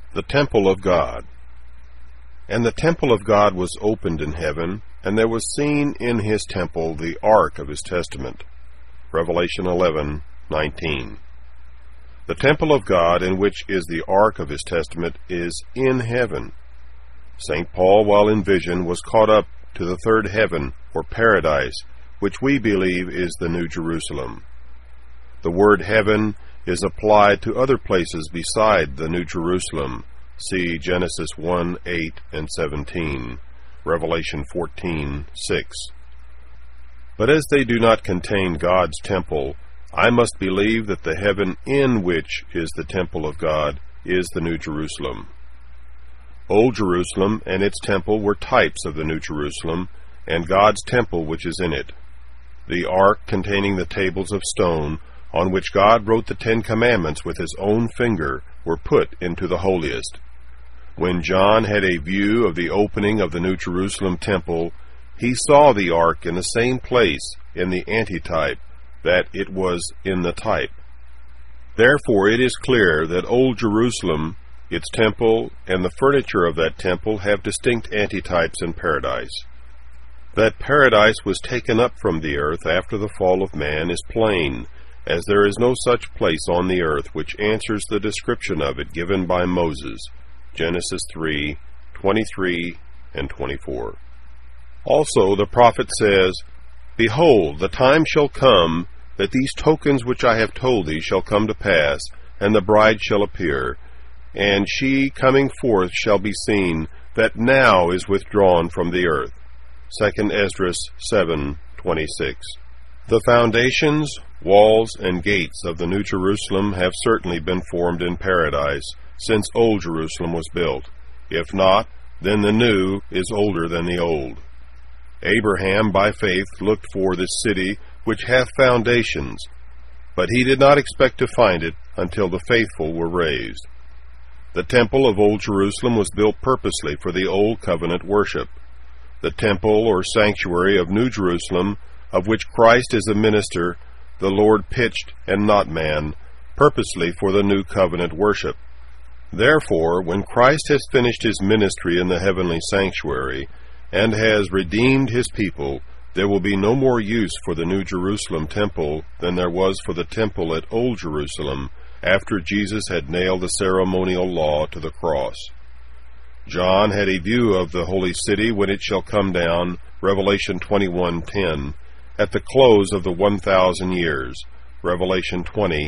The temple of God. And the temple of God was opened in heaven, and there was seen in his temple the ark of his testament. Revelation 11:19. The temple of God, in which is the ark of his testament, is in heaven. St. Paul, while in vision, was caught up to the third heaven, or paradise, which we believe is the New Jerusalem. The word heaven is applied to other places beside the New Jerusalem. See Genesis 1:8 and 17, Revelation 14:6. But as they do not contain God's temple, I must believe that the heaven in which is the temple of God is the New Jerusalem. Old Jerusalem and its temple were types of the New Jerusalem and God's temple which is in it. The ark containing the tables of stone on which God wrote the 10 Commandments with his own finger were put into the holiest. When John had a view of the opening of the New Jerusalem temple, he saw the ark in the same place in the antitype that it was in the type. Therefore it is clear that Old Jerusalem, its temple, and the furniture of that temple have distinct antitypes in paradise. That paradise was taken up from the earth after the fall of man is plain, as there is no such place on the earth which answers the description of it given by Moses, Genesis 3:23 and 24. Also the prophet says, Behold, the time shall come that these tokens which I have told thee shall come to pass, and the bride shall appear, and she coming forth shall be seen, that now is withdrawn from the earth. 2 Esdras 7:26. The foundations, walls, and gates of the New Jerusalem have certainly been formed in paradise, since Old Jerusalem was built. If not, then the new is older than the old. Abraham by faith looked for this city which hath foundations, but he did not expect to find it until the faithful were raised. The temple of Old Jerusalem was built purposely for the Old Covenant worship. The temple or sanctuary of New Jerusalem, of which Christ is a minister, the Lord pitched, and not man, purposely for the New Covenant worship. Therefore, when Christ has finished his ministry in the heavenly sanctuary, and has redeemed his people, there will be no more use for the New Jerusalem temple than there was for the temple at Old Jerusalem, after Jesus had nailed the ceremonial law to the cross. John had a view of the holy city when it shall come down, Revelation 21:10, at the close of the 1,000 years, Revelation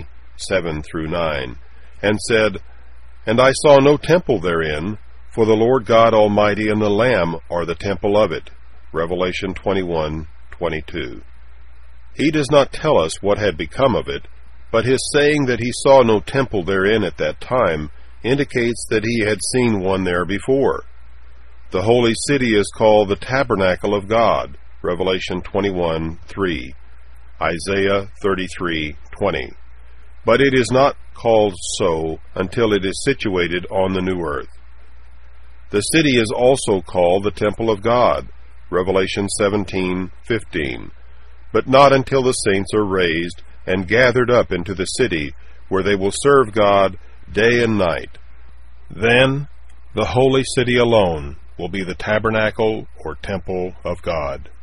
20:7-9, and said, And I saw no temple therein, for the Lord God Almighty and the Lamb are the temple of it, Revelation 21:22. He does not tell us what had become of it, but his saying that he saw no temple therein at that time indicates that he had seen one there before. The holy city is called the tabernacle of God, Revelation 21:3, Isaiah 33:20. But it is not called so until it is situated on the new earth. The city is also called the temple of God, Revelation 17:15, but not until the saints are raised and gathered up into the city, where they will serve God day and night. Then the holy city alone will be the tabernacle or temple of God.